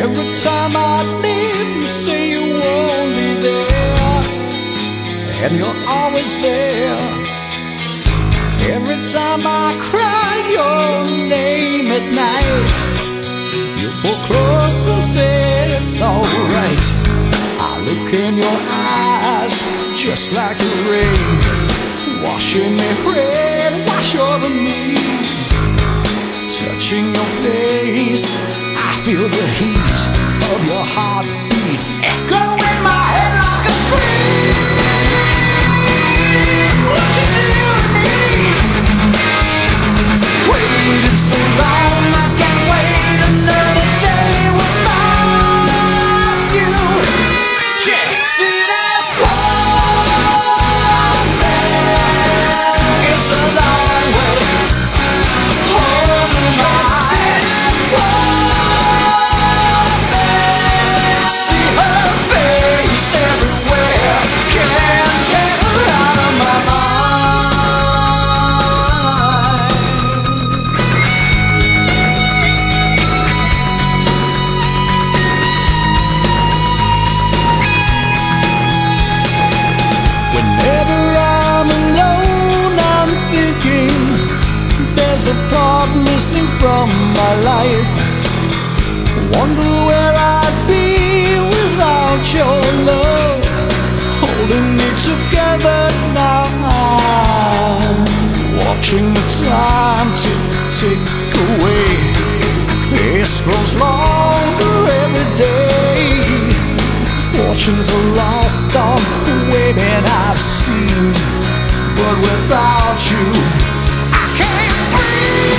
Every time I leave, you say you won't be there, and you're always there. Every time I cry your name at night, you pull close and say it's alright. I look in your eyes just like the rain, washing me clean, wash over me. Touching your face, I feel the heat of your heartbeat echo in my head like a scream. What you do to me? Waited so long, I can't wait another day without you. Can't see that wall there. It's a long way. Hold me, can't see that wall there. See her face everywhere. Can't get her out of my mind. Whenever I'm alone, I'm thinking there's a part missing from my life. Wonder where I'd be without your love, holding me together now. Watching the time tick away, face grows longer every day. Fortunes are lost on the way that I've seen, but without you, I can't breathe.